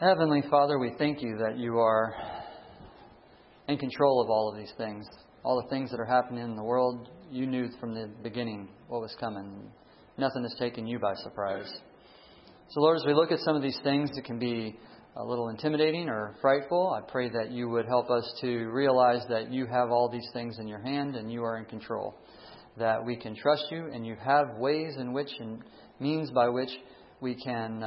Heavenly Father, we thank you that you are in control of all of these things. All the things that are happening in the world, you knew from the beginning what was coming. Nothing has taken you by surprise. So Lord, as we look at some of these things that can be a little intimidating or frightful, I pray that you would help us to realize that you have all these things in your hand and you are in control. That we can trust you and you have ways in which and means by which we can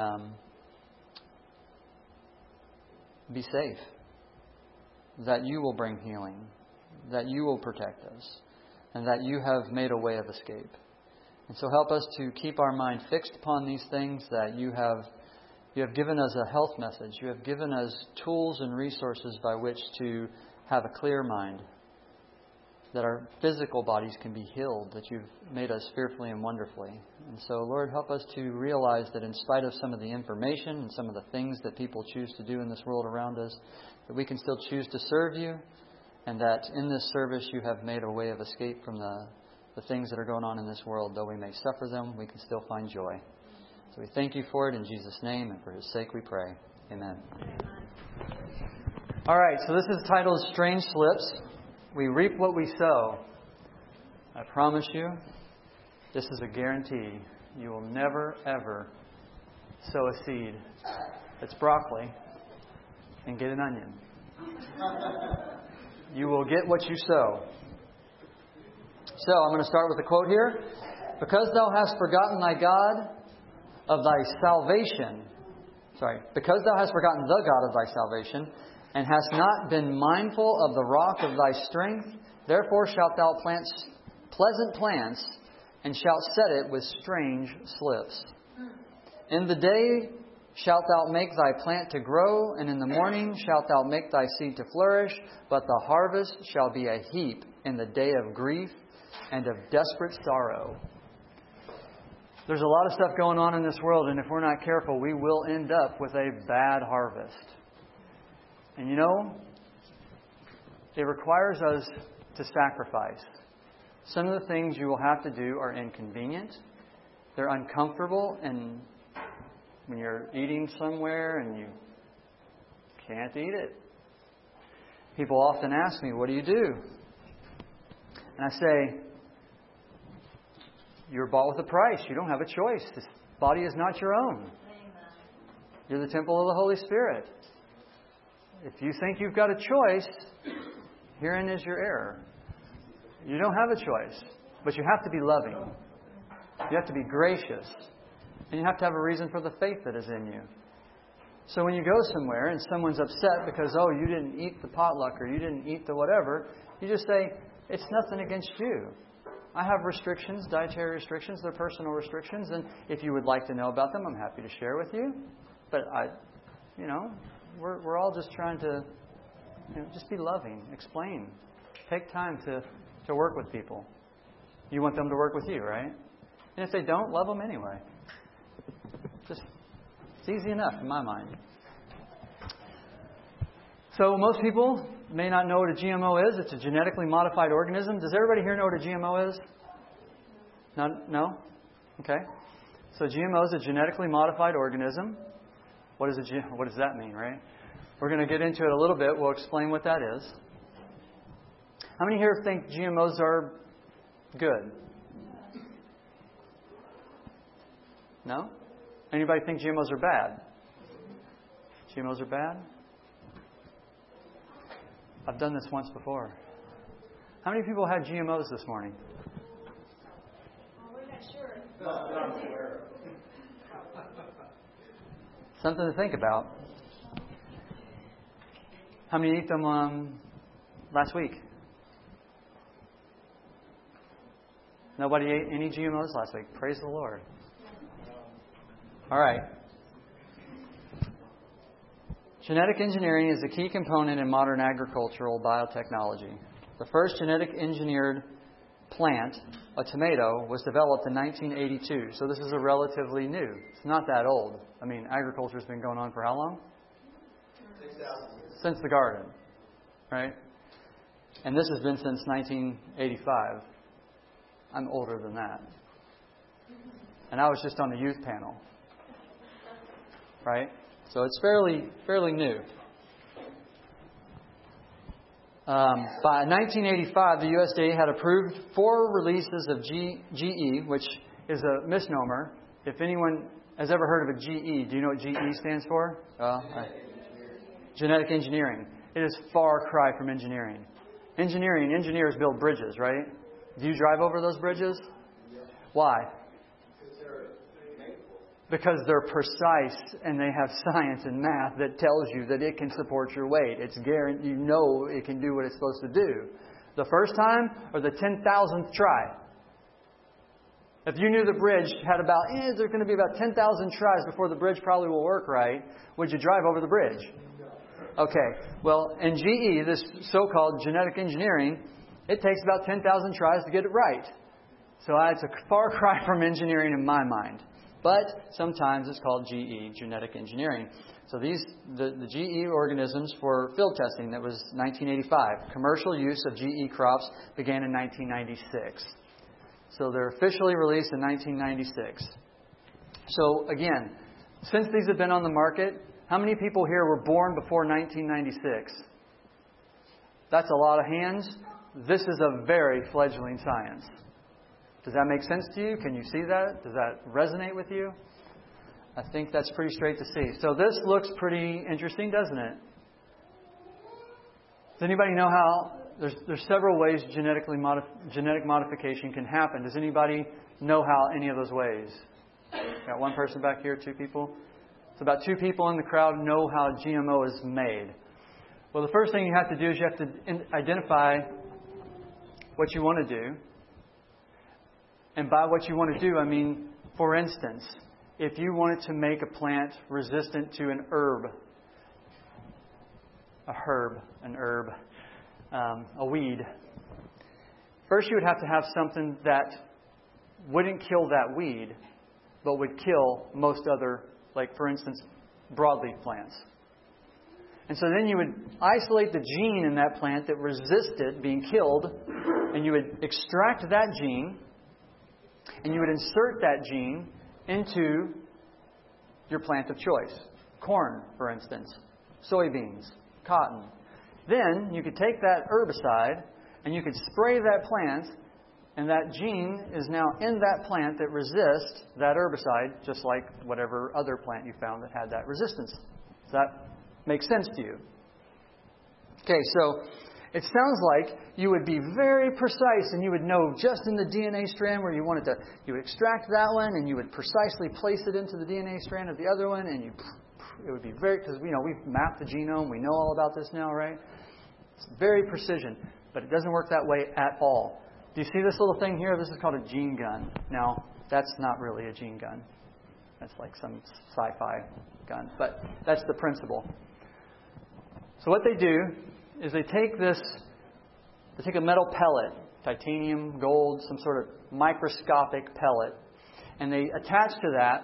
be safe. That you will bring healing. That you will protect us. And that you have made a way of escape. And so help us to keep our mind fixed upon these things, that you have given us a health message. You have given us tools and resources by which to have a clear mind. That our physical bodies can be healed. That you've made us fearfully and wonderfully. And so, Lord, help us to realize that in spite of some of the information and some of the things that people choose to do in this world around us, that we can still choose to serve you. And that in this service you have made a way of escape from the things that are going on in this world. Though we may suffer them, we can still find joy. So we thank you for it in Jesus' name, and for His sake we pray. Amen. All right, so this is titled Strange Slips. We reap what we sow. I promise you, this is a guarantee. You will never, ever sow a seed that's broccoli and get an onion. You will get what you sow. So, I'm going to start with a quote here. Because thou hast forgotten thy God of thy salvation. Because thou hast forgotten the God of thy salvation, and hast not been mindful of the rock of thy strength, therefore shalt thou plant pleasant plants, and shalt set it with strange slips. In the day shalt thou make thy plant to grow, and in the morning shalt thou make thy seed to flourish, but the harvest shall be a heap in the day of grief and of desperate sorrow. There's a lot of stuff going on in this world, and if we're not careful, we will end up with a bad harvest. And you know, it requires us to sacrifice. Some of the things you will have to do are inconvenient. They're uncomfortable, and when you're eating somewhere and you can't eat it. People often ask me, what do you do? And I say, you're bought with a price. You don't have a choice. This body is not your own. You're the temple of the Holy Spirit. If you think you've got a choice, herein is your error. You don't have a choice, but you have to be loving. You have to be gracious. And you have to have a reason for the faith that is in you. So when you go somewhere and someone's upset because, you didn't eat the potluck or you didn't eat the whatever, you just say, it's nothing against you. I have restrictions, dietary restrictions. They're personal restrictions. And if you would like to know about them, I'm happy to share with you. But we're all just trying to, just be loving, explain. Take time to work with people. You want them to work with you, right? And if they don't, love them anyway. It's easy enough in my mind. So most people may not know what a GMO is. It's a genetically modified organism. Does everybody here know what a GMO is? No? Okay. So GMO is a genetically modified organism. What does that mean, right? We're going to get into it a little bit. We'll explain what that is. How many here think GMOs are good? No? Anybody think GMOs are bad? GMOs are bad? I've done this once before. How many people had GMOs this morning? We're not sure. Something to think about. How many ate them last week? Nobody ate any GMOs last week. Praise the Lord. All right. Genetic engineering is a key component in modern agricultural biotechnology. The first genetic engineered plant, a tomato, was developed in 1982. So this is a relatively new. It's not that old. I mean, agriculture's been going on for how long? 6,000 years. Since the garden, right? And this has been since 1985. I'm older than that. And I was just on the youth panel. Right? So it's fairly new. By 1985, the USDA had approved 4 releases of GE, which is a misnomer. If anyone has ever heard of a GE, do you know what GE stands for? Genetic engineering. It is far cry from engineering. Engineers build bridges, right? Do you drive over those bridges? Why? Because they're precise and they have science and math that tells you that it can support your weight. It's guaranteed. You know it can do what it's supposed to do. The first time or the 10,000th try? If you knew the bridge had there's going to be about 10,000 tries before the bridge probably will work right, would you drive over the bridge? Okay. Well, in GE, this so-called genetic engineering, it takes about 10,000 tries to get it right. So it's a far cry from engineering in my mind. But sometimes it's called GE, genetic engineering. So the GE organisms for field testing, that was 1985. Commercial use of GE crops began in 1996. So they're officially released in 1996. So again, since these have been on the market, how many people here were born before 1996? That's a lot of hands. This is a very fledgling science. Does that make sense to you? Can you see that? Does that resonate with you? I think that's pretty straight to see. So this looks pretty interesting, doesn't it? Does anybody know how... There's several ways genetic modification can happen. Does anybody know how any of those ways? Got one person back here, 2 people? So about 2 people in the crowd know how GMO is made. Well, the first thing you have to do is you have to identify what you want to do. And by what you want to do, I mean, for instance, if you wanted to make a plant resistant to an herb, a weed, first you would have to have something that wouldn't kill that weed, but would kill most other, like for instance, broadleaf plants. And so then you would isolate the gene in that plant that resisted being killed, and you would extract that gene, and you would insert that gene into your plant of choice. Corn, for instance. Soybeans. Cotton. Then you could take that herbicide and you could spray that plant, and that gene is now in that plant that resists that herbicide, just like whatever other plant you found that had that resistance. Does that make sense to you? Okay, so it sounds like you would be very precise and you would know just in the DNA strand where you wanted to, you would extract that one and you would precisely place it into the DNA strand of the other one, and it would be very, because we've mapped the genome, we know all about this now, right? It's very precision, but it doesn't work that way at all. Do you see this little thing here? This is called a gene gun. Now, that's not really a gene gun. That's like some sci-fi gun, but that's the principle. So what they do is they take a metal pellet, titanium, gold, some sort of microscopic pellet, and they attach to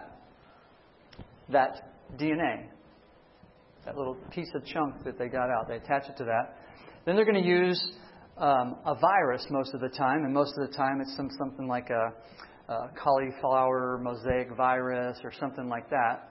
that DNA, that little piece of chunk that they got out. They attach it to that. Then they're going to use a virus most of the time, and most of the time it's something like a cauliflower mosaic virus or something like that.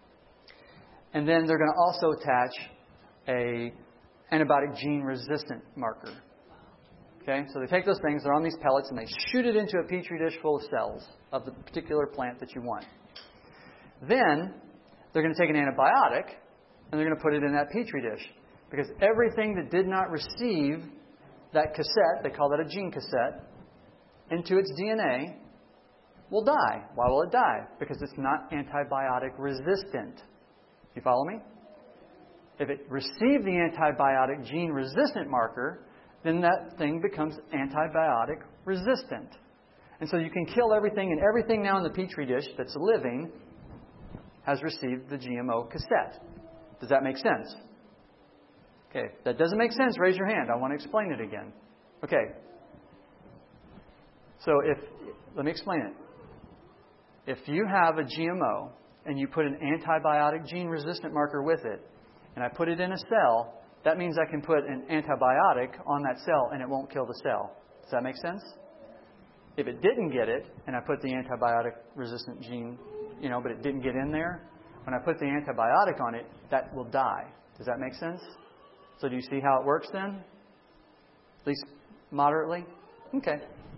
And then they're going to also attach a antibiotic gene resistant marker. Okay, so they take those things, they're on these pellets, and they shoot it into a petri dish full of cells of the particular plant that you want. Then they're going to take an antibiotic and they're going to put it in that petri dish, because everything that did not receive that cassette, they call that a gene cassette, into its DNA will die. Why will it die? Because it's not antibiotic resistant. You follow me? If it received the antibiotic gene resistant marker, then that thing becomes antibiotic resistant. And so you can kill everything, and everything now in the petri dish that's living has received the GMO cassette. Does that make sense? Okay, if that doesn't make sense, raise your hand. I want to explain it again. Okay. So let me explain it. If you have a GMO and you put an antibiotic gene resistant marker with it, and I put it in a cell, that means I can put an antibiotic on that cell and it won't kill the cell. Does that make sense? If it didn't get it, and I put the antibiotic resistant gene, but it didn't get in there, when I put the antibiotic on it, that will die. Does that make sense? So do you see how it works then? At least moderately? Okay.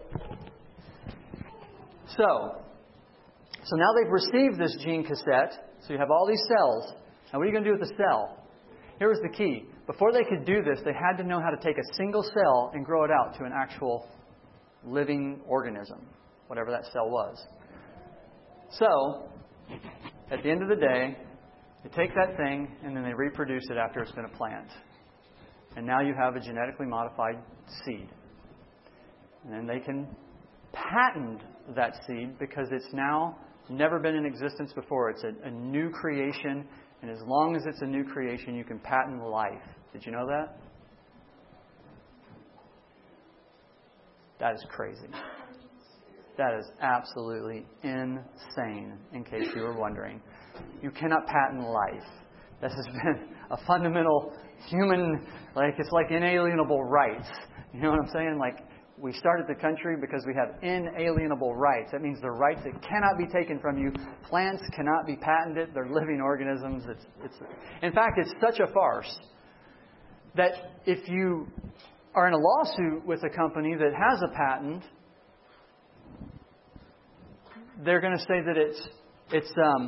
So now they've received this gene cassette. So you have all these cells. Now what are you going to do with the cell? Here was the key. Before they could do this, they had to know how to take a single cell and grow it out to an actual living organism, whatever that cell was. So, at the end of the day, they take that thing and then they reproduce it after it's been a plant. And now you have a genetically modified seed. And then they can patent that seed because it's now never been in existence before. It's a new creation. And as long as it's a new creation, you can patent life. Did you know that? That is crazy. That is absolutely insane, in case you were wondering. You cannot patent life. This has been a fundamental human, it's like inalienable rights. You know what I'm saying? Like, we started the country because we have inalienable rights. That means they're rights that cannot be taken from you. Plants cannot be patented. They're living organisms. In fact, it's such a farce that if you are in a lawsuit with a company that has a patent, they're going to say that it's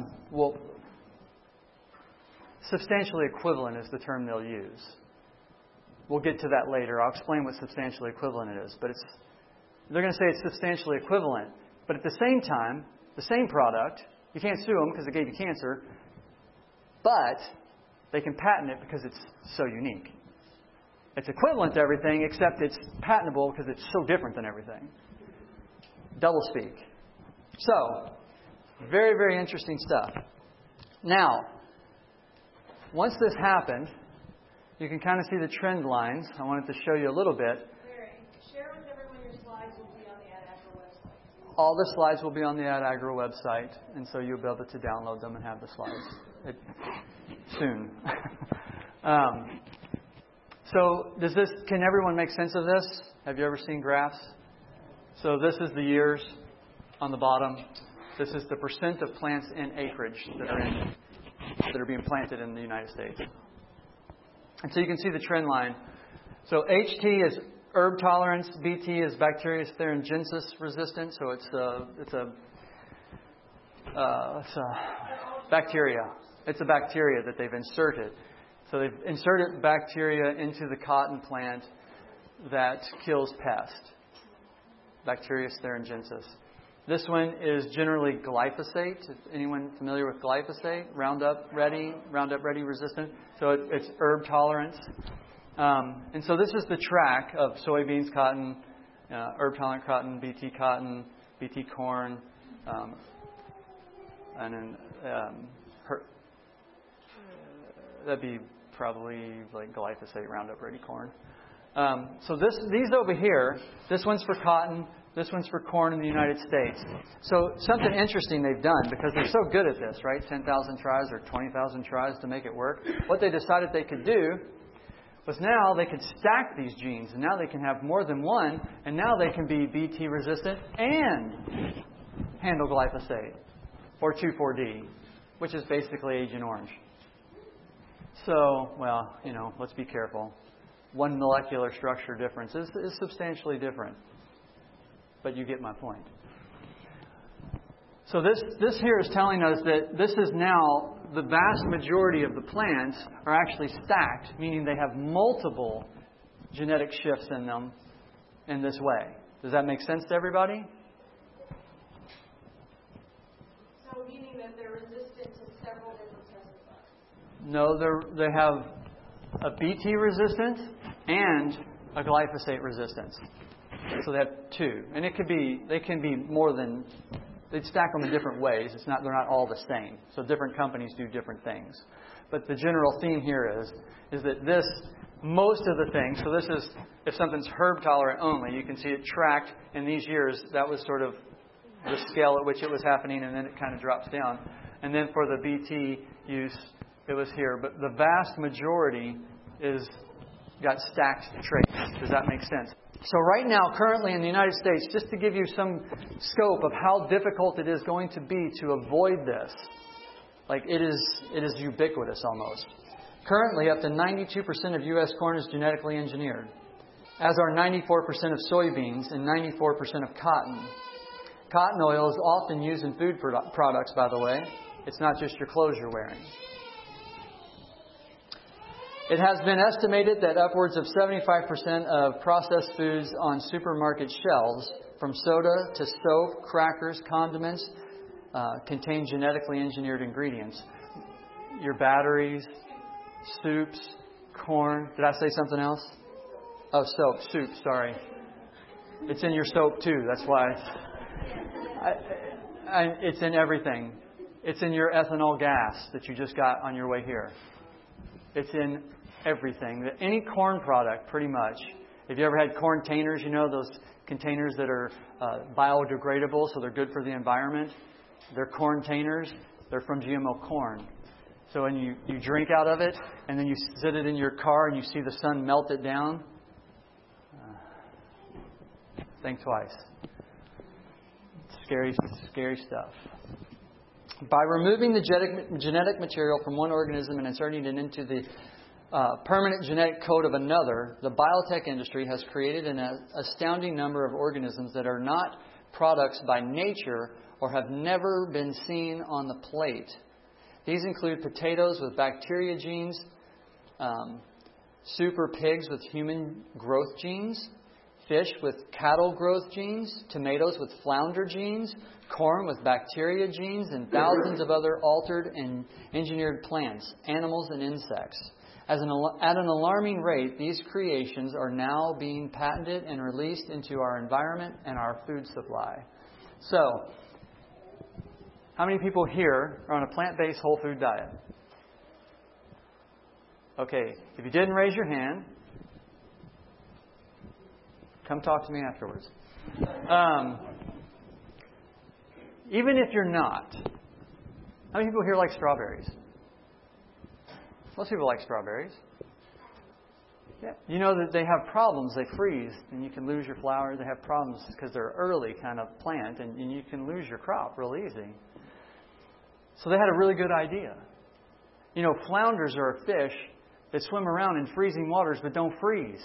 substantially equivalent is the term they'll use. We'll get to that later. I'll explain what substantially equivalent it is. But they're going to say it's substantially equivalent. But at the same time, the same product, you can't sue them because it gave you cancer, but they can patent it because it's so unique. It's equivalent to everything, except it's patentable because it's so different than everything. Doublespeak. So, very, very interesting stuff. Now, once this happened, you can kind of see the trend lines. I wanted to show you a little bit. Larry, share with everyone your slides will be on the AdAgro website. All the slides will be on the AdAgro website, and so you'll be able to download them and have the slides soon. So can everyone make sense of this? Have you ever seen graphs? So this is the years on the bottom. This is the percent of plants in acreage that are being planted in the United States. And so you can see the trend line. So HT is herb tolerance, BT is Bacteria thuringiensis resistant. So it's a bacteria. It's a bacteria that they've inserted. So they've inserted bacteria into the cotton plant that kills pest. Bacteria thuringiensis. This one is generally glyphosate. Is anyone familiar with glyphosate? Roundup Ready resistant. So it's herb tolerance. And so this is the track of soybeans, cotton, herb tolerant cotton, BT corn, and then that'd be probably like glyphosate, Roundup Ready corn. So these over here, this one's for cotton. This one's for corn in the United States. So something interesting they've done, because they're so good at this, right? 10,000 tries or 20,000 tries to make it work. What they decided they could do was now they could stack these genes. And now they can have more than one. And now they can be BT resistant and handle glyphosate or 2,4-D, which is basically Agent Orange. So, let's be careful. One molecular structure difference is substantially different. But you get my point. So this here is telling us that this is now the vast majority of the plants are actually stacked, meaning they have multiple genetic shifts in them in this way. Does that make sense to everybody? So meaning that they're resistant to several different pesticides? No, they have a BT resistance and a glyphosate resistance. So they have two, and they can be more than. They'd stack them in different ways. They're not all the same. So different companies do different things. But the general theme here is that most of the things. So this is if something's herb tolerant only. You can see it tracked in these years. That was sort of the scale at which it was happening, and then it kind of drops down. And then for the BT use, it was here. But the vast majority got stacked traits. Does that make sense? So right now, currently in the United States, just to give you some scope of how difficult it is going to be to avoid this, Like it is ubiquitous almost. Currently, up to 92% of U.S. corn is genetically engineered, as are 94% of soybeans and 94% of cotton. Cotton oil is often used in food products, by the way. It's not just your clothes you're wearing. It has been estimated that upwards of 75% of processed foods on supermarket shelves, from soda to soap, crackers, condiments, contain genetically engineered ingredients. Your batteries, soups, corn. Did I say something else? Oh, soap, soup, sorry. It's in your soap too, that's why. It's in everything. It's in your ethanol gas that you just got on your way here. It's in everything. Any corn product, pretty much. Have you ever had corn containers? You know, those containers that are biodegradable, so they're good for the environment. They're corn containers. They're from GMO corn. So when you drink out of it, and then you sit it in your car and you see the sun melt it down, think twice. Scary, scary stuff. By removing the genetic material from one organism and inserting it into the permanent genetic code of another, the biotech industry has created an astounding number of organisms that are not products by nature or have never been seen on the plate. These include potatoes with bacteria genes, super pigs with human growth genes, fish with cattle growth genes, tomatoes with flounder genes, corn with bacteria genes, and thousands of other altered and engineered plants, animals, and insects. At an alarming rate, these creations are now being patented and released into our environment and our food supply. So, how many people here are on a plant-based whole food diet? Okay, if you didn't raise your hand, come talk to me afterwards. Even if you're not, how many people here like strawberries? Most people like strawberries. Yeah. You know that they have problems. They freeze, and you can lose your flower. They have problems because they're early kind of plant, and you can lose your crop real easy. So they had a really good idea. You know, flounders are a fish that swim around in freezing waters but don't freeze.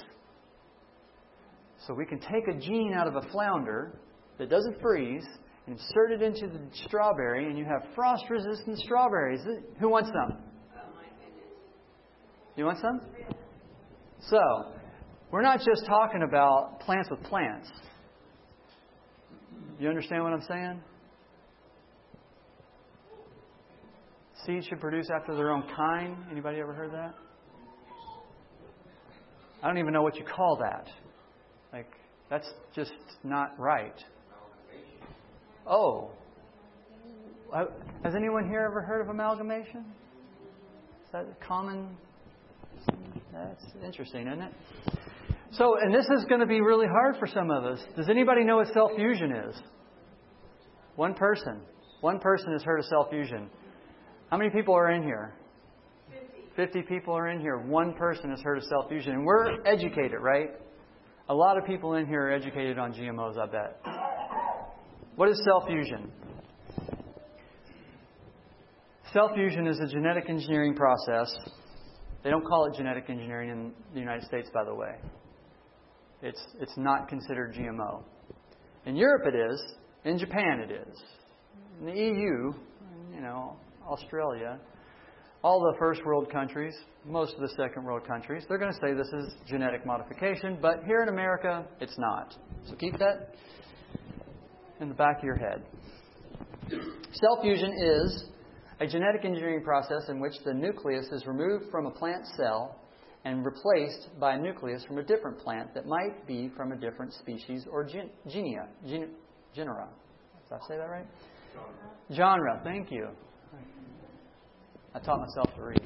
So we can take a gene out of a flounder that doesn't freeze and insert it into the strawberry, and you have frost-resistant strawberries. Who wants some? You want some? So, we're not just talking about plants with plants. You understand what I'm saying? Seeds should produce after their own kind. Anybody ever heard that? I don't even know what you call that. Like, that's just not right. Oh. Has anyone here ever heard of amalgamation? Is that common? That's interesting, isn't it? So, and this is going to be really hard for some of us. Does anybody know what self-fusion is? One person. One person has heard of self-fusion. How many people are in here? 50 people are in here. One person has heard of self-fusion. And we're educated, right? A lot of people in here are educated on GMOs, I bet. What is self-fusion? Self-fusion is a genetic engineering process. They don't call it genetic engineering in the United States, by the way. It's not considered GMO. In Europe it is. In Japan it is. In the EU, Australia, all the first world countries, most of the second world countries, they're going to say this is genetic modification, but here in America, it's not. So keep that in the back of your head. Self-fusion is a genetic engineering process in which the nucleus is removed from a plant cell and replaced by a nucleus from a different plant that might be from a different species or genera. Did I say that right? Genre. Thank you. I taught myself to read.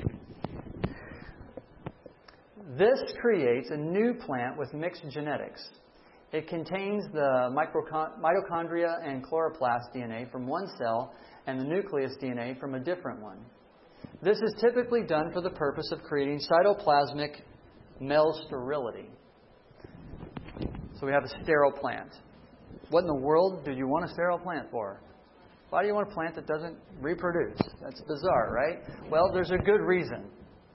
This creates a new plant with mixed genetics. It contains the mitochondria and chloroplast DNA from one cell and the nucleus DNA from a different one. This is typically done for the purpose of creating cytoplasmic male sterility. So we have a sterile plant. What in the world do you want a sterile plant for? Why do you want a plant that doesn't reproduce? That's bizarre, right? Well, there's a good reason.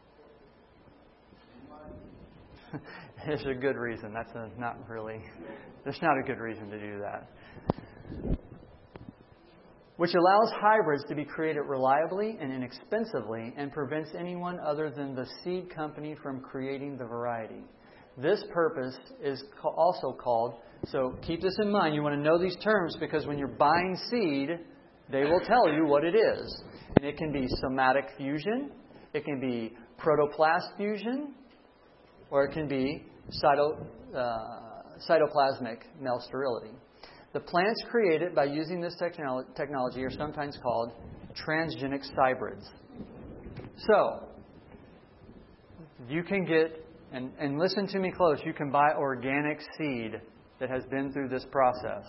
There's a good reason. There's not a good reason to do that. Which allows hybrids to be created reliably and inexpensively and prevents anyone other than the seed company from creating the variety. This purpose is also called, so keep this in mind, you want to know these terms because when you're buying seed, they will tell you what it is. And it can be somatic fusion, it can be protoplast fusion, or it can be cytoplasmic male sterility. The plants created by using this technology are sometimes called transgenic hybrids. So, you can get, and listen to me close, you can buy organic seed that has been through this process.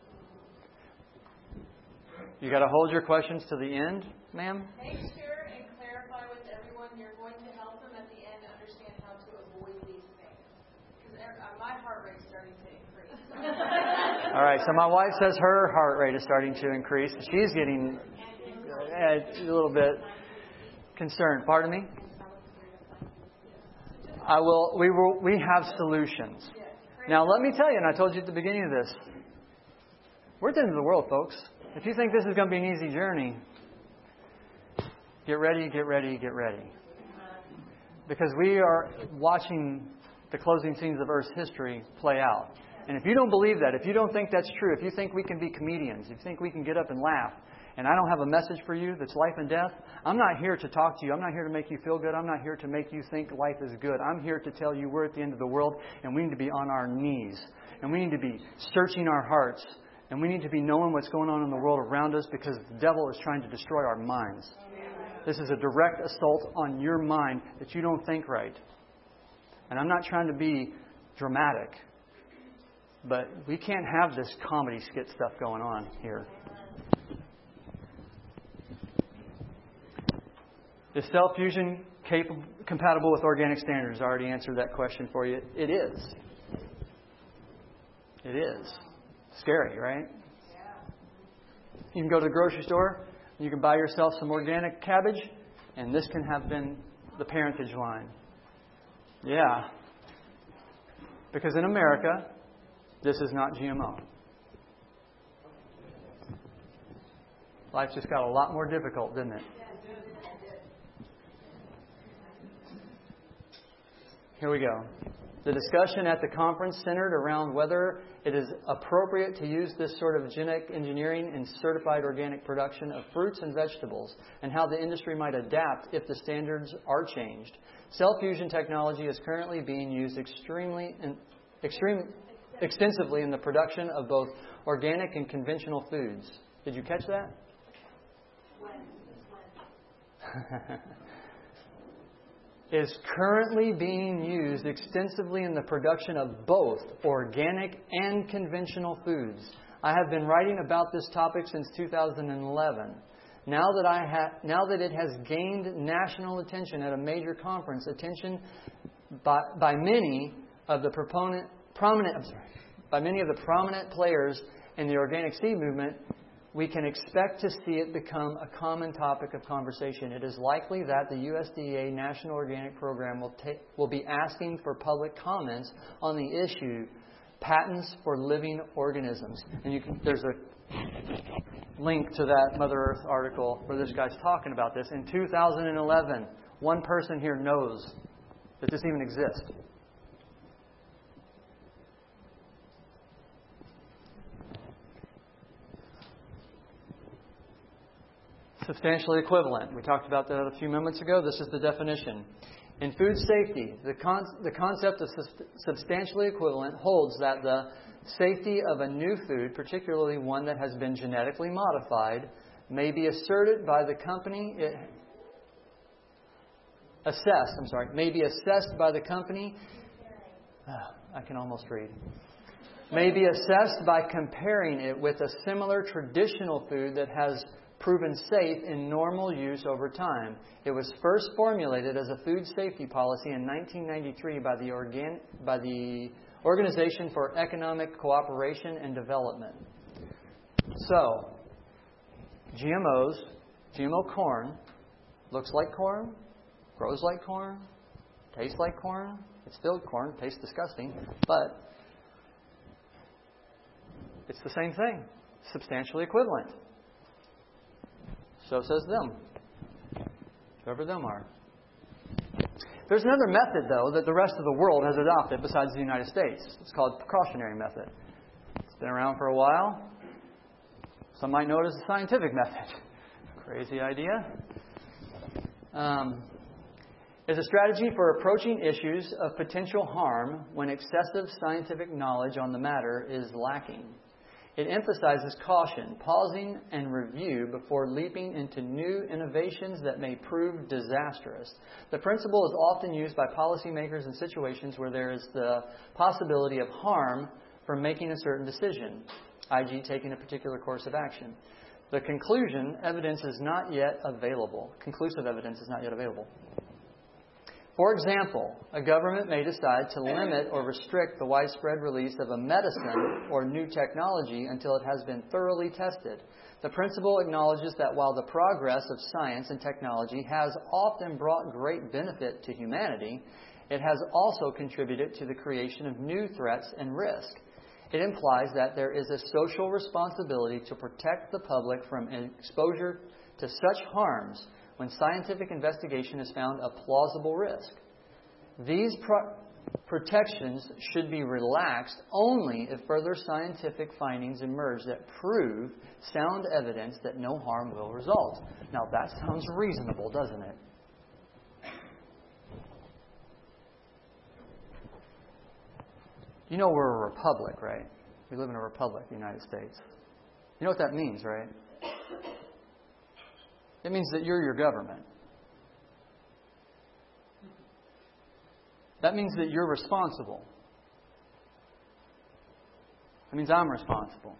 You got to hold your questions to the end, ma'am? Make sure and clarify with everyone you're going to help them at the end understand how to avoid these things. Because my heart rate's starting to increase. All right, so my wife says her heart rate is starting to increase. She's getting a little bit concerned. Pardon me? We have solutions. Now, let me tell you, and I told you at the beginning of this, we're at the end of the world, folks. If you think this is going to be an easy journey, get ready, get ready, get ready. Because we are watching the closing scenes of Earth's history play out. And if you don't believe that, if you don't think that's true, if you think we can be comedians, if you think we can get up and laugh, and I don't have a message for you that's life and death, I'm not here to talk to you. I'm not here to make you feel good. I'm not here to make you think life is good. I'm here to tell you we're at the end of the world, and we need to be on our knees. And we need to be searching our hearts. And we need to be knowing what's going on in the world around us because the devil is trying to destroy our minds. This is a direct assault on your mind that you don't think right. And I'm not trying to be dramatic, but we can't have this comedy skit stuff going on here. Is cell fusion compatible with organic standards? I already answered that question for you. It is. It is. Scary, right? You can go to the grocery store, you can buy yourself some organic cabbage, and this can have been the parentage line. Yeah. Because in America, this is not GMO. Life just got a lot more difficult, didn't it? Here we go. The discussion at the conference centered around whether it is appropriate to use this sort of genetic engineering in certified organic production of fruits and vegetables, and how the industry might adapt if the standards are changed. Cell fusion technology is currently being used extensively in the production of both organic and conventional foods. Did you catch that? Is currently being used extensively in the production of both organic and conventional foods. I have been writing about this topic since 2011. Now that it has gained national attention at a major conference, attention by many of the prominent players in the organic seed movement, we can expect to see it become a common topic of conversation. It is likely that the USDA National Organic Program will be asking for public comments on the issue, patents for living organisms. And there's a link to that Mother Earth article where this guy's talking about this. In 2011, one person here knows that this even exists. Substantially equivalent. We talked about that a few moments ago. This is the definition. In food safety, the concept of substantially equivalent holds that the safety of a new food, particularly one that has been genetically modified, may be assessed by the company may be assessed by comparing it with a similar traditional food that has proven safe in normal use over time. It was first formulated as a food safety policy in 1993 by the Organization for Economic Cooperation and Development. So, GMOs, GMO corn, looks like corn, grows like corn, tastes like corn. It's filled corn, tastes disgusting, but it's the same thing, substantially equivalent. So says them, whoever them are. There's another method, though, that the rest of the world has adopted besides the United States. It's called the precautionary method. It's been around for a while. Some might know it as the scientific method. Crazy idea. Is a strategy for approaching issues of potential harm when excessive scientific knowledge on the matter is lacking. It emphasizes caution, pausing and review before leaping into new innovations that may prove disastrous. The principle is often used by policymakers in situations where there is the possibility of harm from making a certain decision, i.e. taking a particular course of action. The conclusion, evidence is not yet available. Conclusive evidence is not yet available. For example, a government may decide to limit or restrict the widespread release of a medicine or new technology until it has been thoroughly tested. The principle acknowledges that while the progress of science and technology has often brought great benefit to humanity, it has also contributed to the creation of new threats and risk. It implies that there is a social responsibility to protect the public from exposure to such harms when scientific investigation has found a plausible risk. These protections should be relaxed only if further scientific findings emerge that prove sound evidence that no harm will result. Now that sounds reasonable, doesn't it? You know we're a republic, right? We live in a republic, the United States. You know what that means, right? It means that you're your government. That means that you're responsible. That means I'm responsible.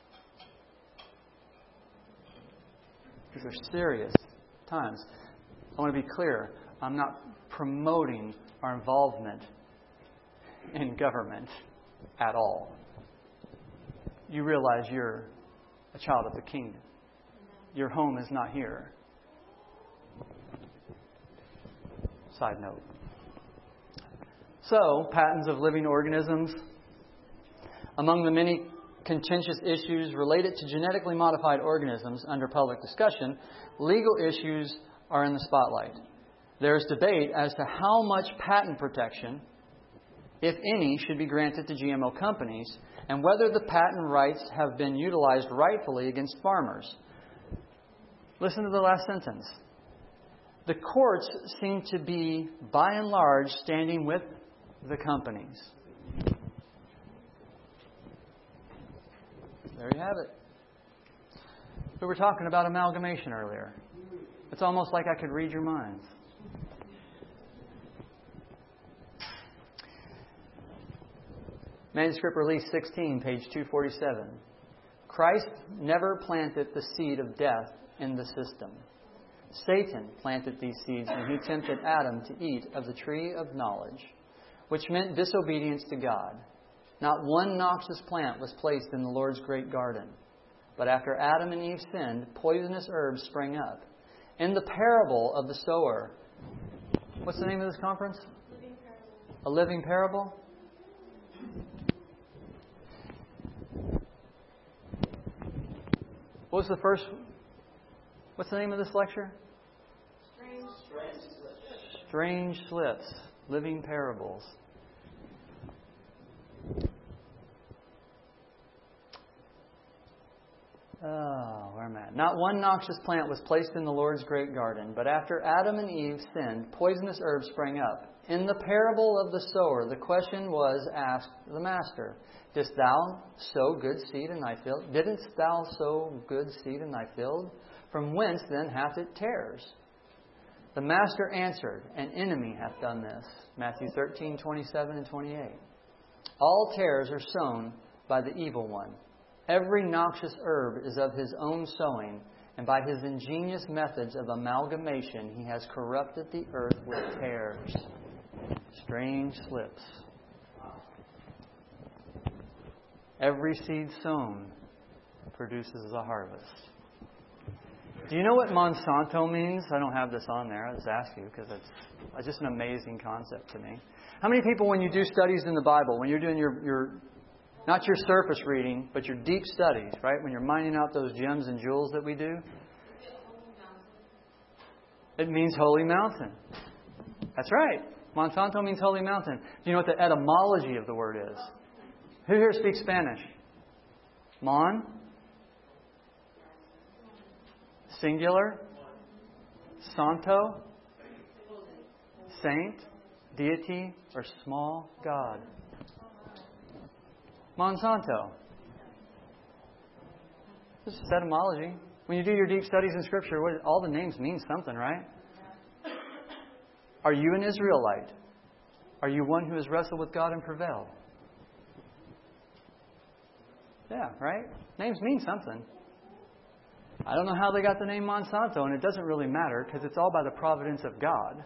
These are serious times. I want to be clear. I'm not promoting our involvement in government at all. You realize you're a child of the kingdom. Your home is not here. Side note. So, patents of living organisms. Among the many contentious issues related to genetically modified organisms under public discussion, legal issues are in the spotlight. There is debate as to how much patent protection, if any, should be granted to GMO companies, and whether the patent rights have been utilized rightfully against farmers. Listen to the last sentence. The courts seem to be, by and large, standing with the companies. There you have it. We were talking about amalgamation earlier. It's almost like I could read your minds. Manuscript Release 16, page 247. Christ never planted the seed of death in the system. Satan planted these seeds when he tempted Adam to eat of the tree of knowledge, which meant disobedience to God. Not one noxious plant was placed in the Lord's great garden. But after Adam and Eve sinned, poisonous herbs sprang up. In the parable of the sower, what's the name of this conference? Living parable. A living parable? What's the name of this lecture? Strange Slips. Living Parables. Oh, where am I at? Not one noxious plant was placed in the Lord's great garden, but after Adam and Eve sinned, poisonous herbs sprang up. In the parable of the sower, the question was asked the master, Didst thou sow good seed in thy field? Didn't thou sow good seed in thy field? From whence then hath it tares? The master answered, An enemy hath done this. Matthew 13, 27 and 28. All tares are sown by the evil one. Every noxious herb is of his own sowing, and by his ingenious methods of amalgamation he has corrupted the earth with tares. Strange slips. Every seed sown produces a harvest. Do you know what Monsanto means? I don't have this on there. I just ask you because it's just an amazing concept to me. How many people, when you do studies in the Bible, when you're doing your not your surface reading, but your deep studies, right? When you're mining out those gems and jewels that we do, it means holy mountain. That's right. Monsanto means holy mountain. Do you know what the etymology of the word is? Who here speaks Spanish? Mon? Singular? Santo? Saint? Deity? Or small God? Monsanto. This is etymology. When you do your deep studies in Scripture, all the names mean something, right? Are you an Israelite? Are you one who has wrestled with God and prevailed? Yeah, right? Names mean something. I don't know how they got the name Monsanto, and it doesn't really matter because it's all by the providence of God.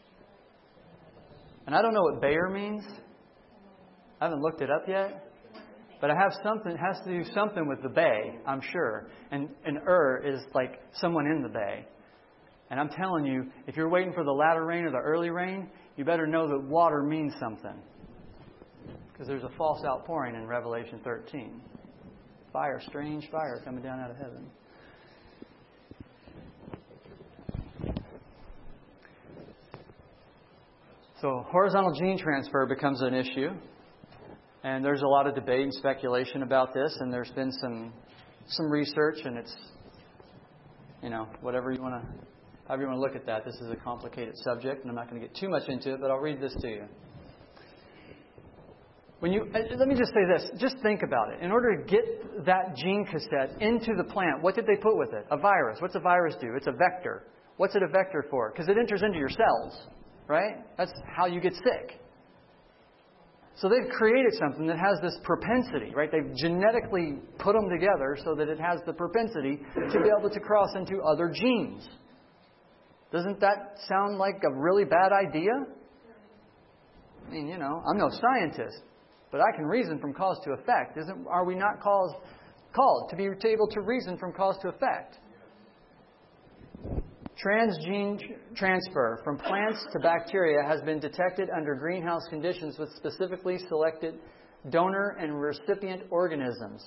And I don't know what Bayer means. I haven't looked it up yet. But I have something. It has to do something with the bay, I'm sure. And is like someone in the bay. And I'm telling you, if you're waiting for the latter rain or the early rain, you better know that water means something. Because there's a false outpouring in Revelation 13. Fire, strange fire coming down out of heaven. So horizontal gene transfer becomes an issue. And there's a lot of debate and speculation about this. And there's been some research. And it's, however you want to look at that. This is a complicated subject. And I'm not going to get too much into it. But I'll read this to you. Let me just say this. Just think about it. In order to get that gene cassette into the plant, what did they put with it? A virus. What's a virus do? It's a vector. What's it a vector for? Because it enters into your cells. Right? That's how you get sick. So they've created something that has this propensity, right? They've genetically put them together so that it has the propensity to be able to cross into other genes. Doesn't that sound like a really bad idea? I mean, I'm no scientist, but I can reason from cause to effect. Are we not called to be able to reason from cause to effect? Transgene transfer from plants to bacteria has been detected under greenhouse conditions with specifically selected donor and recipient organisms.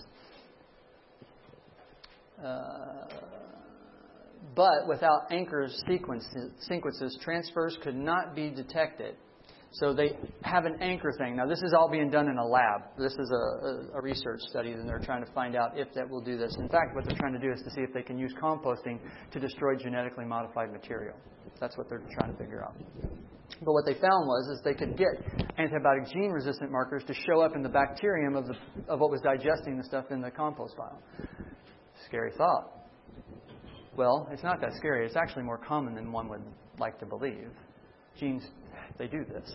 But without anchor sequences, transfers could not be detected. So they have an anchor thing. Now, this is all being done in a lab. This is a research study, and they're trying to find out if that will do this. In fact, what they're trying to do is to see if they can use composting to destroy genetically modified material. That's what they're trying to figure out. But what they found is they could get antibiotic gene-resistant markers to show up in the bacterium of what was digesting the stuff in the compost pile. Scary thought. Well, it's not that scary. It's actually more common than one would like to believe. Genes, they do this.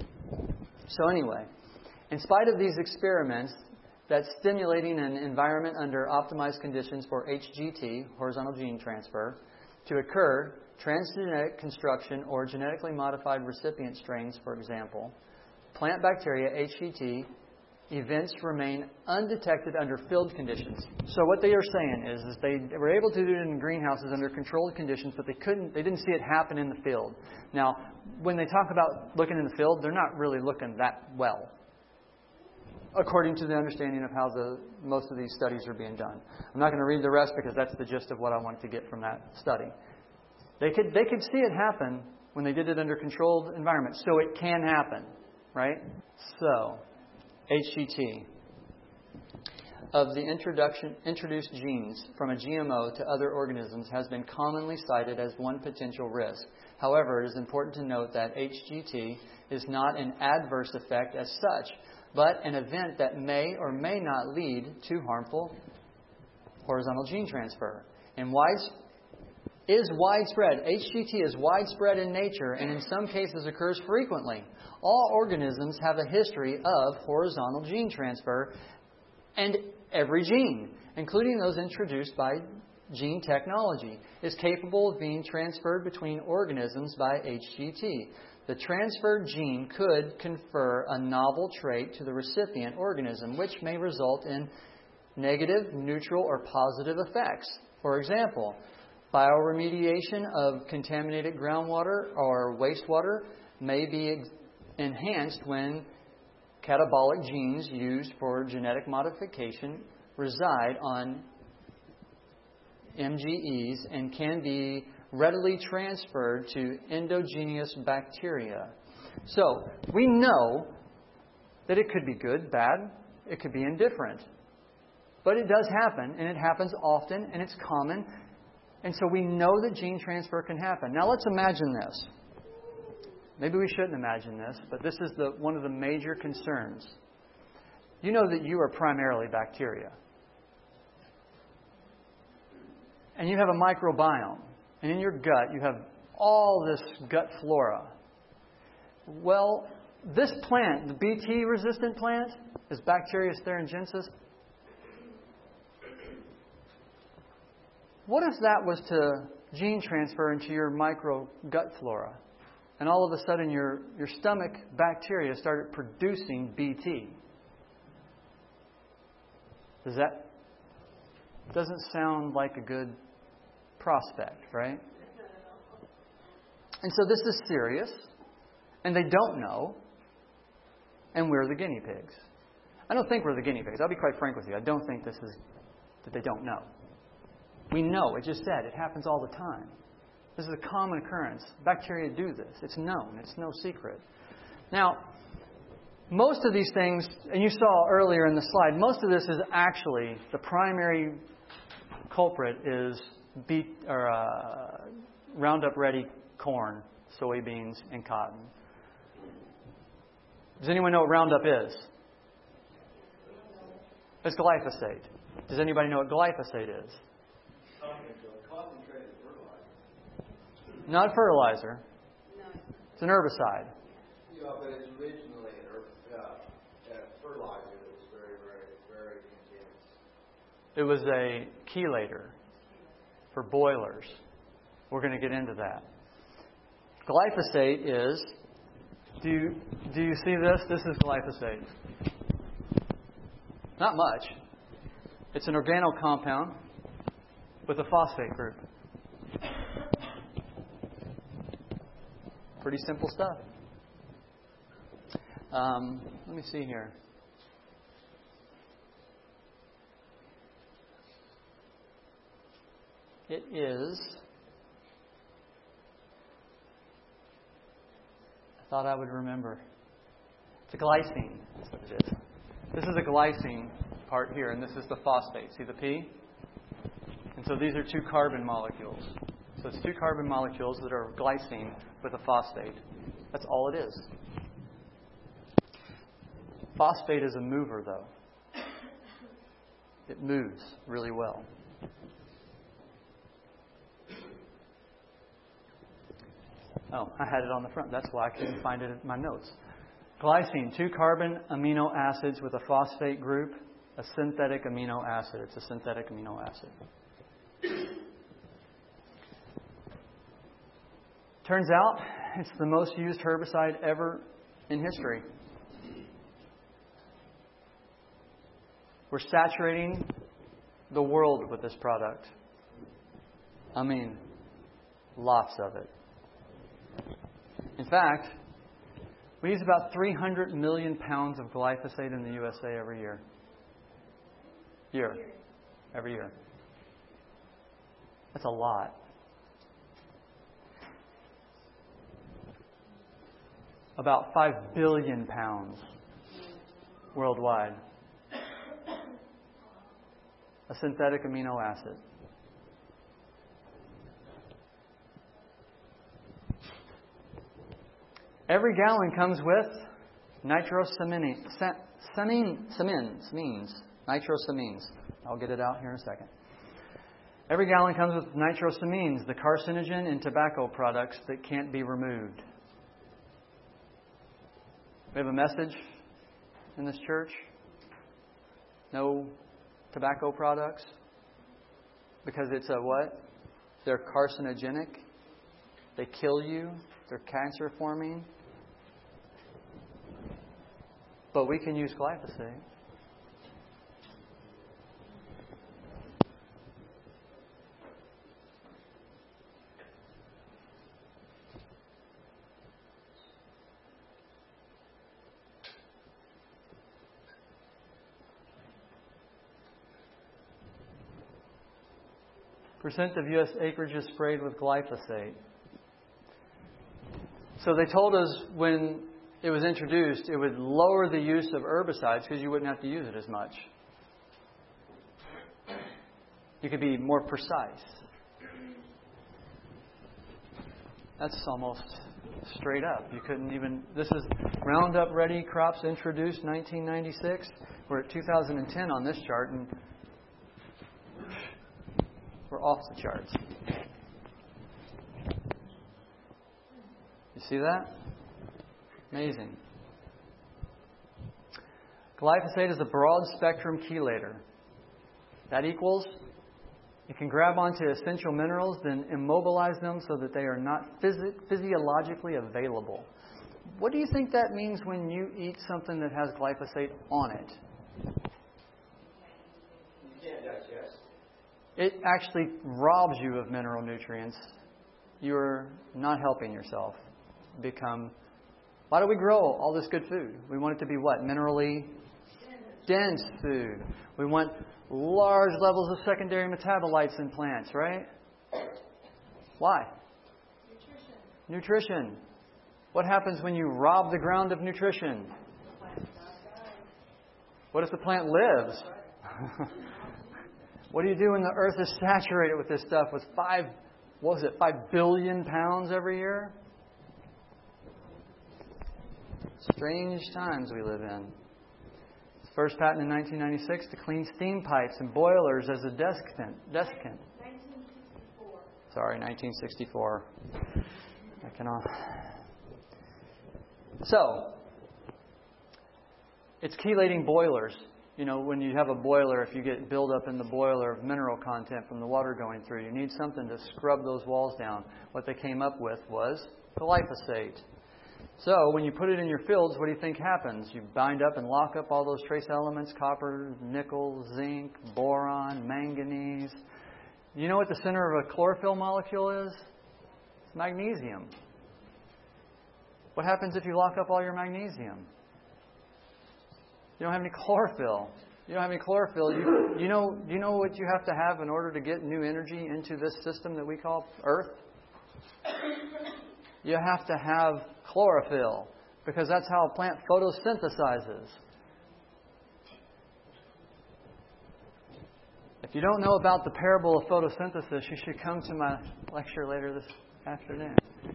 So anyway, in spite of these experiments that stimulating an environment under optimized conditions for HGT, horizontal gene transfer, to occur, transgenetic construction or genetically modified recipient strains, for example, plant bacteria, HGT, events remain undetected under field conditions. So what they are saying is they were able to do it in greenhouses under controlled conditions, but they didn't see it happen in the field. Now, when they talk about looking in the field, they're not really looking that well, according to the understanding of how most of these studies are being done. I'm not going to read the rest because that's the gist of what I wanted to get from that study. They could see it happen when they did it under controlled environments, so it can happen, right? So HGT. Of the introduced genes from a GMO to other organisms has been commonly cited as one potential risk. However, it is important to note that HGT is not an adverse effect as such, but an event that may or may not lead to harmful horizontal gene transfer. And is widespread. HGT is widespread in nature and in some cases occurs frequently. All organisms have a history of horizontal gene transfer, and every gene, including those introduced by gene technology, is capable of being transferred between organisms by HGT. The transferred gene could confer a novel trait to the recipient organism, which may result in negative, neutral, or positive effects. For example, Bioremediation of contaminated groundwater or wastewater may be enhanced when catabolic genes used for genetic modification reside on MGEs and can be readily transferred to endogenous bacteria. So, we know that it could be good, bad, it could be indifferent. But it does happen, and it happens often, and it's common. And so we know that gene transfer can happen. Now let's imagine this. Maybe we shouldn't imagine this, but this is one of the major concerns. You know that you are primarily bacteria. And you have a microbiome. And in your gut, you have all this gut flora. Well, this plant, the Bt-resistant plant, is Bacteria thuringiensis. What if that was to gene transfer into your micro gut flora? And all of a sudden your stomach bacteria started producing Bt. Doesn't sound like a good prospect, right? And so this is serious, and they don't know, and we're the guinea pigs. I don't think we're the guinea pigs. I'll be quite frank with you. I don't think that they don't know. We know. It just said it happens all the time. This is a common occurrence. Bacteria do this. It's known. It's no secret. Now, most of these things, and you saw earlier in the slide, most of this is actually, the primary culprit is Roundup Ready corn, soybeans, and cotton. Does anyone know what Roundup is? It's glyphosate. Does anybody know what glyphosate is? Concentrated fertilizer. Not fertilizer. No. It's an herbicide. Yeah, but it's originally a fertilizer that was very, very, very intense. It was a chelator for boilers. We're going to get into that. Glyphosate is, do you see this? This is glyphosate. Not much. It's an organocompound with a phosphate group. Pretty simple stuff. Let me see here. It is, I thought I would remember. It's a glycine. That's what it is. This is a glycine part here, and this is the phosphate. See the P? And so these are two carbon molecules. So it's two carbon molecules that are glycine with a phosphate. That's all it is. Phosphate is a mover, though. It moves really well. Oh, I had it on the front. That's why I couldn't find it in my notes. Glycine, two carbon amino acids with a phosphate group, a synthetic amino acid. It's a synthetic amino acid. Turns out it's the most used herbicide ever in history. We're saturating the world with this product. I mean, lots of it. In fact, we use about 300 million pounds of glyphosate in the USA every year. Every year. That's a lot. About 5 billion pounds worldwide. A synthetic amino acid. Every gallon comes with nitrosamines. Nitrosamines. I'll get it out here in a second. Every gallon comes with nitrosamines, the carcinogen in tobacco products that can't be removed. We have a message in this church. No tobacco products. Because it's a what? They're carcinogenic. They kill you. They're cancer forming. But we can use glyphosate. Percent of U.S. acreage is sprayed with glyphosate. So they told us when it was introduced, it would lower the use of herbicides because you wouldn't have to use it as much. You could be more precise. That's almost straight up. You couldn't even... This is Roundup Ready crops introduced 1996. We're at 2010 on this chart, and we're off the charts. You see that? Amazing. Glyphosate is a broad-spectrum chelator. That equals it can grab onto essential minerals, then immobilize them so that they are not physiologically available. What do you think that means when you eat something that has glyphosate on it? You can't digest. It actually robs you of mineral nutrients. You're not helping yourself become... Why do we grow all this good food? We want it to be what? Minerally dense food. We want large levels of secondary metabolites in plants, right? Why? Nutrition. What happens when you rob the ground of nutrition? What if the plant lives? What do you do when the earth is saturated with this stuff with 5 billion pounds every year? Strange times we live in. First patent in 1996 to clean steam pipes and boilers as a desiccant. 1964. Sorry, 1964. I cannot. So, it's chelating boilers. You know, when you have a boiler, if you get buildup in the boiler of mineral content from the water going through, you need something to scrub those walls down. What they came up with was glyphosate. So, when you put it in your fields, what do you think happens? You bind up and lock up all those trace elements, copper, nickel, zinc, boron, manganese. You know what the center of a chlorophyll molecule is? It's magnesium. What happens if you lock up all your magnesium? You don't have any chlorophyll. You don't have any chlorophyll. You know what you have to have in order to get new energy into this system that we call Earth? You have to have chlorophyll, because that's how a plant photosynthesizes. If you don't know about the parable of photosynthesis, you should come to my lecture later this afternoon.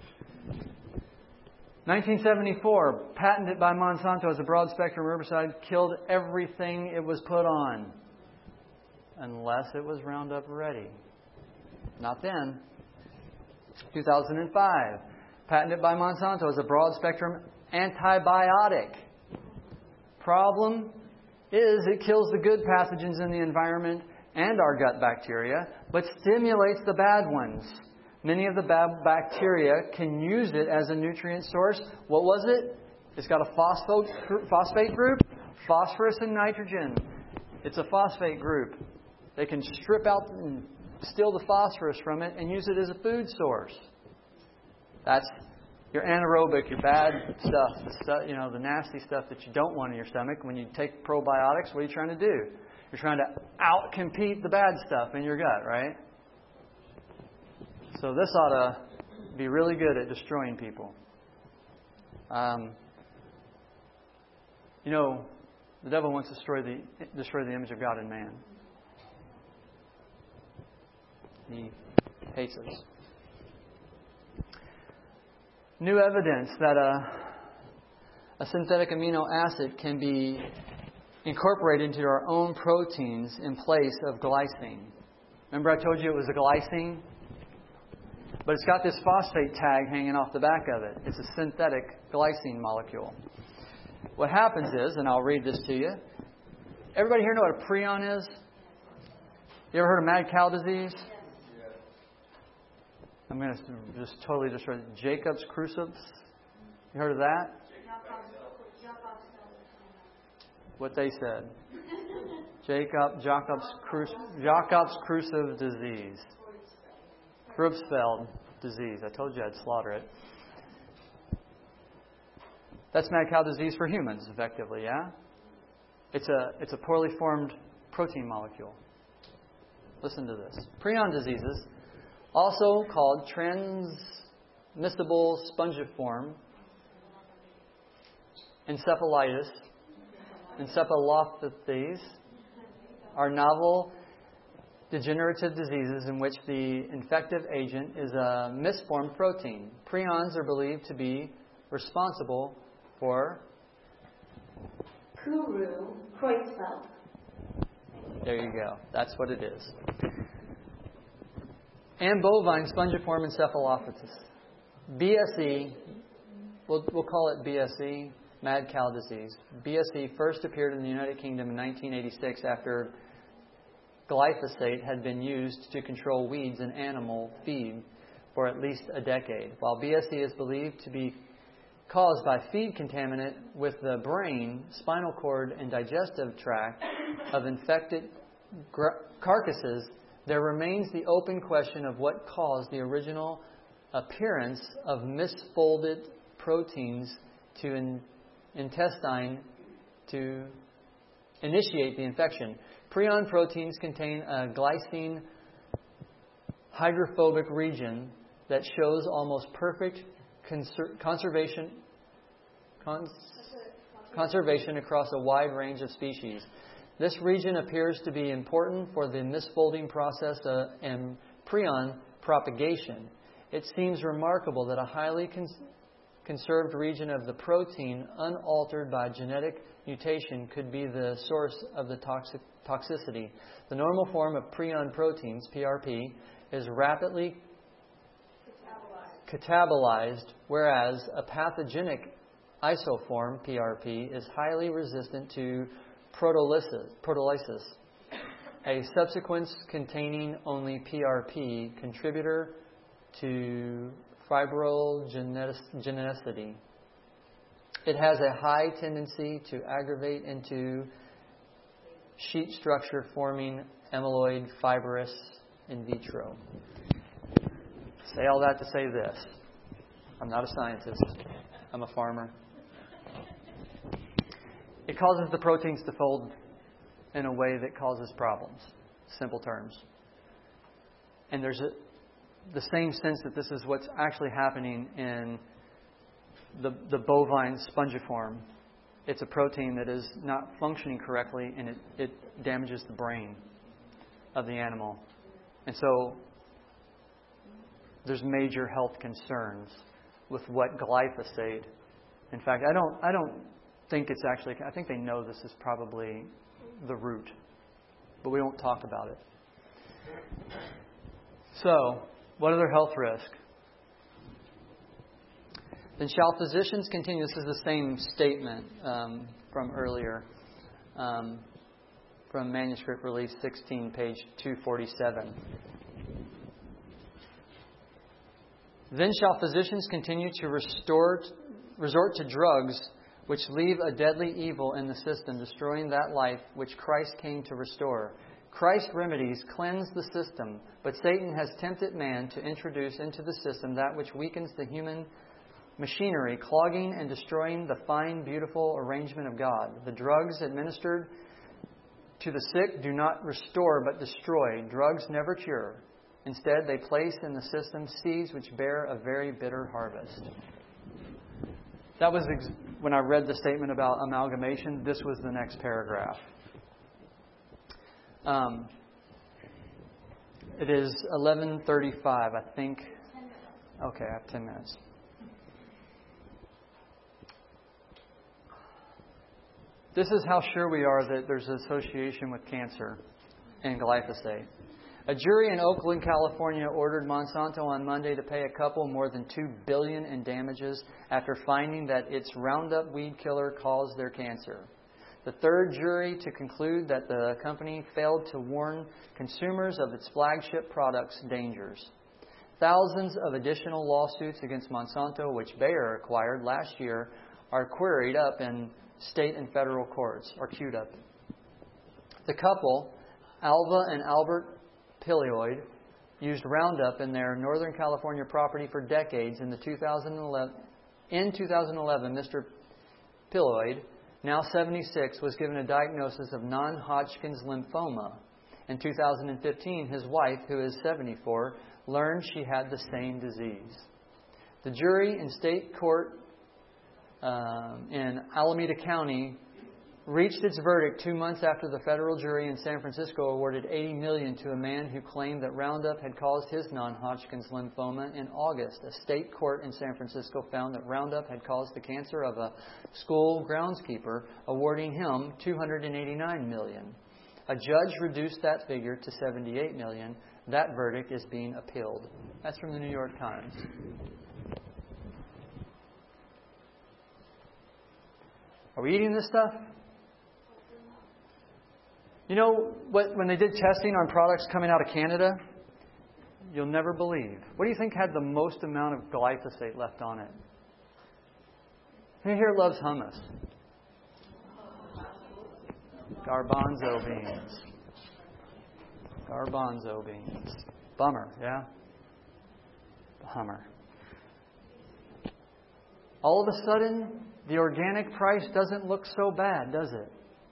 1974, patented by Monsanto as a broad-spectrum herbicide, killed everything it was put on, unless it was Roundup Ready. Not then. 2005. Patented by Monsanto as a broad-spectrum antibiotic. Problem is it kills the good pathogens in the environment and our gut bacteria, but stimulates the bad ones. Many of the bad bacteria can use it as a nutrient source. What was it? It's got a phosphate group, phosphorus and nitrogen. It's a phosphate group. They can strip out and steal the phosphorus from it and use it as a food source. That's your anaerobic, your bad stuff, the nasty stuff that you don't want in your stomach. When you take probiotics, what are you trying to do? You're trying to out-compete the bad stuff in your gut, right? So this ought to be really good at destroying people. The devil wants to destroy the image of God in man. He hates us. New evidence that a synthetic amino acid can be incorporated into our own proteins in place of glycine. Remember I told you it was a glycine? But it's got this phosphate tag hanging off the back of it. It's a synthetic glycine molecule. What happens is, and I'll read this to you. Everybody here know what a prion is? You ever heard of mad cow disease? I'm going to just totally destroy it. Jacob's crucible. You heard of that? What they said. Jacob's crucible disease. Creutzfeldt disease. I told you I'd slaughter it. That's mad cow disease for humans, effectively, yeah? It's a poorly formed protein molecule. Listen to this. Prion diseases, also called transmissible spongiform encephalitis, encephalopathies, are novel degenerative diseases in which the infective agent is a misformed protein. Prions are believed to be responsible for Kuru-Creutzfeldt. There you go. That's what it is. And bovine spongiform encephalopathies. BSE, we'll call it BSE, mad cow disease. BSE first appeared in the United Kingdom in 1986 after glyphosate had been used to control weeds in animal feed for at least a decade. While BSE is believed to be caused by feed contaminant with the brain, spinal cord, and digestive tract of infected carcasses, there remains the open question of what caused the original appearance of misfolded proteins to intestine to initiate the infection. Prion proteins contain a glycine hydrophobic region that shows almost perfect conservation across a wide range of species. This region appears to be important for the misfolding process and prion propagation. It seems remarkable that a highly conserved region of the protein, unaltered by genetic mutation, could be the source of the toxicity. The normal form of prion proteins, PRP, is rapidly catabolized, whereas a pathogenic isoform, PRP, is highly resistant to proteolysis, a subsequence containing only PRP, contributor to fibrogeneticity. It has a high tendency to aggregate into sheet structure forming amyloid fibrous in vitro. Say all that to say this. I'm not a scientist. I'm a farmer. It causes the proteins to fold in a way that causes problems. Simple terms. And there's the same sense that this is what's actually happening in the bovine spongiform. It's a protein that is not functioning correctly, and it damages the brain of the animal. And so there's major health concerns with what glyphosate. In fact, I don't think it's actually. I think they know this is probably the root, but we don't talk about it. So, what other health risk? Then shall physicians continue? This is the same statement from earlier, from manuscript release 16, page 247. Then shall physicians continue to resort to drugs which leave a deadly evil in the system, destroying that life which Christ came to restore. Christ's remedies cleanse the system, but Satan has tempted man to introduce into the system that which weakens the human machinery, clogging and destroying the fine, beautiful arrangement of God. The drugs administered to the sick do not restore but destroy. Drugs never cure. Instead, they place in the system seeds which bear a very bitter harvest. That was when I read the statement about amalgamation. This was the next paragraph. It is 11:35, I think. Okay, I have 10 minutes. This is how sure we are that there's an association with cancer and glyphosate. A jury in Oakland, California ordered Monsanto on Monday to pay a couple more than $2 billion in damages after finding that its Roundup weed killer caused their cancer. The third jury to conclude that the company failed to warn consumers of its flagship product's dangers. Thousands of additional lawsuits against Monsanto, which Bayer acquired last year, are queried up in state and federal courts, or queued up. The couple, Alva and Albert Pilioid, used Roundup in their Northern California property for decades. In 2011, Mr. Pilioid, now 76, was given a diagnosis of non-Hodgkin's lymphoma. In 2015, his wife, who is 74, learned she had the same disease. The jury in state court in Alameda County reached its verdict 2 months after the federal jury in San Francisco awarded $80 million to a man who claimed that Roundup had caused his non-Hodgkin's lymphoma in August. A state court in San Francisco found that Roundup had caused the cancer of a school groundskeeper, awarding him $289 million. A judge reduced that figure to $78 million. That verdict is being appealed. That's from the New York Times. Are we eating this stuff? You know, when they did testing on products coming out of Canada, you'll never believe. What do you think had the most amount of glyphosate left on it? Who here loves hummus? Garbanzo beans. Garbanzo beans. Bummer, yeah? Bummer. All of a sudden, the organic price doesn't look so bad, does it?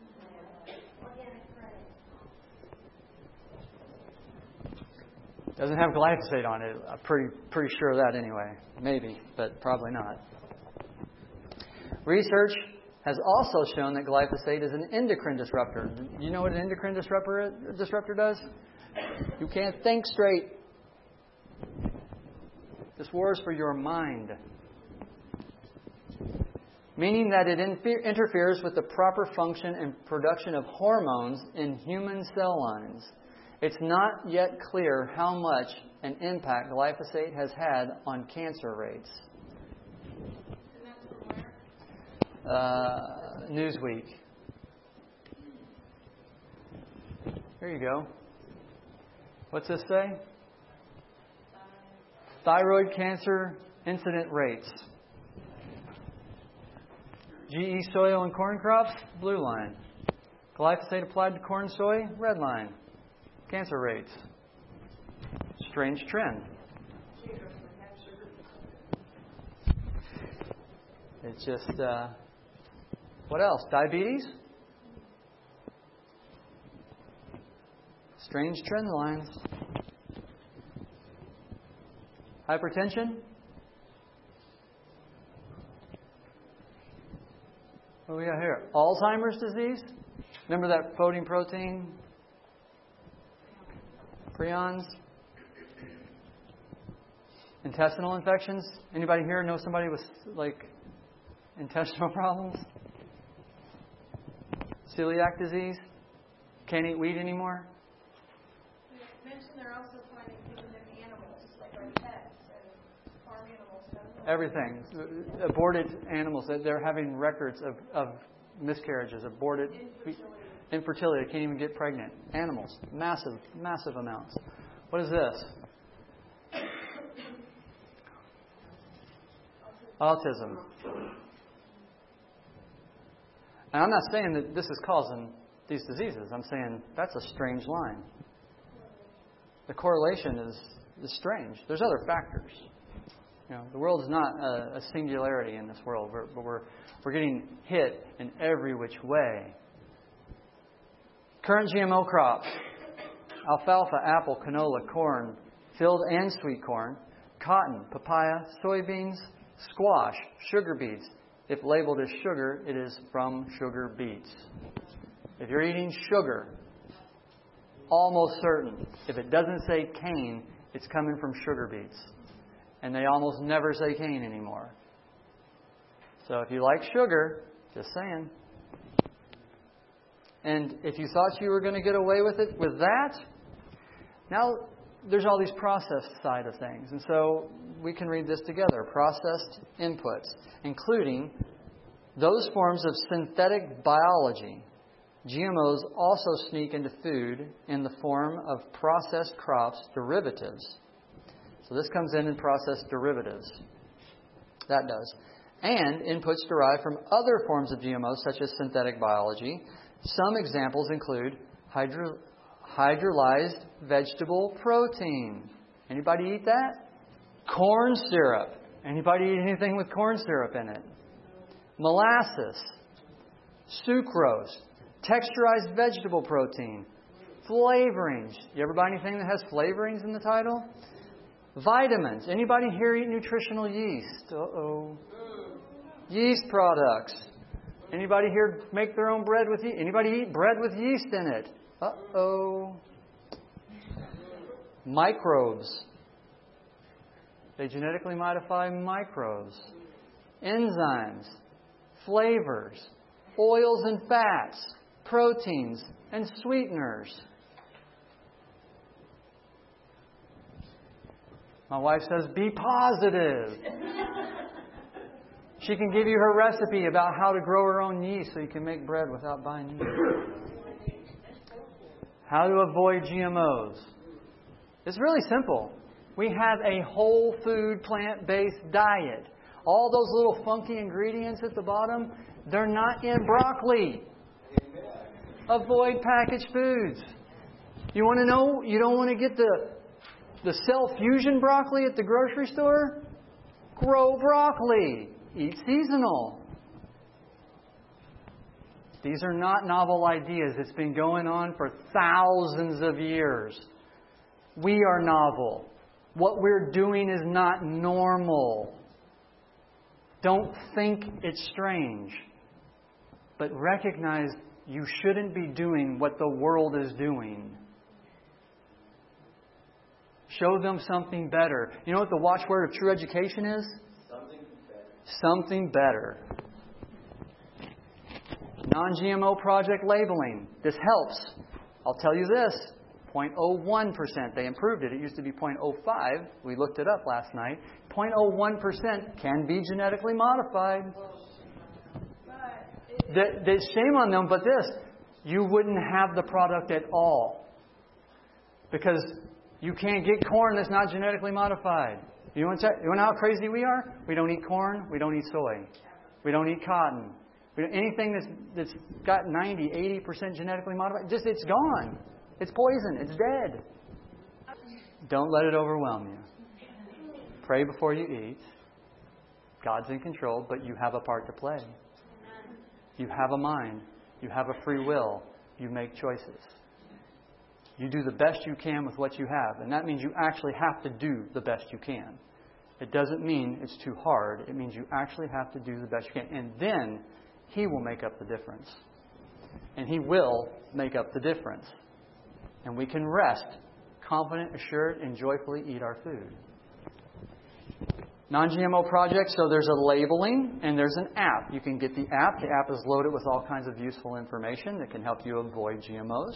Doesn't have glyphosate on it. I'm pretty sure of that anyway. Maybe, but probably not. Research has also shown that glyphosate is an endocrine disruptor. Do you know what an endocrine disruptor does? You can't think straight. This war is for your mind. Meaning that it interferes with the proper function and production of hormones in human cell lines. It's not yet clear how much an impact glyphosate has had on cancer rates. Newsweek. Here you go. What's this say? Thyroid cancer incident rates. GE soil and corn crops, blue line. Glyphosate applied to corn, soy, red line. Cancer rates. Strange trend. It's just, what else? Diabetes? Strange trend lines. Hypertension? What do we got here? Alzheimer's disease? Remember that voting protein? Prions? Intestinal infections? Anybody here know somebody with intestinal problems? Celiac disease? Can't eat wheat anymore? You mentioned they're also finding things in animals, like our pets and farm animals. Everything. Aborted animals. They're having records of miscarriages, aborted infertility. They can't even get pregnant. Animals. Massive amounts. What is this? Autism. And I'm not saying that this is causing these diseases. I'm saying that's a strange line. The correlation is strange. There's other factors. You know, the world is not a singularity in this world, but we're getting hit in every which way. Current GMO crops: alfalfa, apple, canola, corn, field and sweet corn, cotton, papaya, soybeans, squash, sugar beets. If labeled as sugar, it is from sugar beets. If you're eating sugar, almost certain, if it doesn't say cane, it's coming from sugar beets. And they almost never say cane anymore. So if you like sugar, just saying. And if you thought you were going to get away with it with that, now there's all these processed side of things. And so we can read this together. Processed inputs, including those forms of synthetic biology. GMOs also sneak into food in the form of processed crops derivatives. So this comes in processed derivatives. That does. And inputs derived from other forms of GMOs, such as synthetic biology. Some examples include hydrolyzed vegetable protein. Anybody eat that? Corn syrup. Anybody eat anything with corn syrup in it? Molasses. Sucrose. Texturized vegetable protein. Flavorings. You ever buy anything that has flavorings in the title? Vitamins. Anybody here eat nutritional yeast? Uh-oh. Yeast products. Anybody here make their own bread with yeast? Anybody eat bread with yeast in it? Uh-oh. Microbes. They genetically modify microbes. Enzymes. Flavors. Oils and fats. Proteins and sweeteners. My wife says, be positive. She can give you her recipe about how to grow her own yeast so you can make bread without buying yeast. How to avoid GMOs. It's really simple. We have a whole food, plant-based diet. All those little funky ingredients at the bottom, they're not in broccoli. Avoid packaged foods. You want to know? You don't want to get the cell fusion broccoli at the grocery store? Grow broccoli. Eat seasonal. These are not novel ideas. It's been going on for thousands of years. We are novel. What we're doing is not normal. Don't think it's strange. But recognize you shouldn't be doing what the world is doing. Show them something better. You know what the watchword of true education is? Something better. Non-GMO project labeling. This helps. I'll tell you this. 0.01%. They improved it. It used to be 0.05. We looked it up last night. 0.01% can be genetically modified. There's shame on them, but this. You wouldn't have the product at all. Because you can't get corn that's not genetically modified. You know how crazy we are? We don't eat corn. We don't eat soy. We don't eat cotton. Anything that's got 90, 80% genetically modified, it's gone. It's poison. It's dead. Don't let it overwhelm you. Pray before you eat. God's in control, but you have a part to play. You have a mind. You have a free will. You make choices. You do the best you can with what you have. And that means you actually have to do the best you can. It doesn't mean it's too hard. It means you actually have to do the best you can. And then He will make up the difference. And He will make up the difference. And we can rest, confident, assured, and joyfully eat our food. Non-GMO projects, so there's a labeling and there's an app. You can get the app. The app is loaded with all kinds of useful information that can help you avoid GMOs.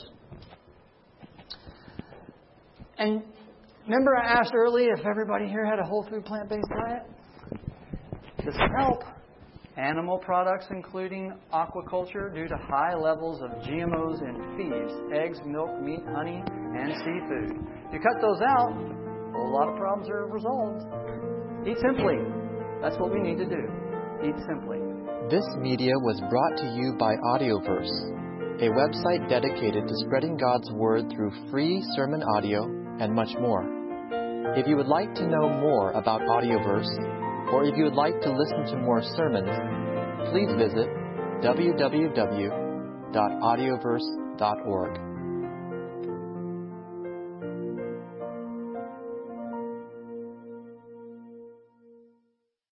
And remember I asked earlier if everybody here had a whole food plant-based diet? This will help. Animal products, including aquaculture, due to high levels of GMOs in feeds, eggs, milk, meat, honey, and seafood. You cut those out, a lot of problems are resolved. Eat simply. That's what we need to do. Eat simply. This media was brought to you by Audioverse, a website dedicated to spreading God's Word through free sermon audio and much more. If you would like to know more about Audioverse, or if you would like to listen to more sermons, please visit www.audioverse.org.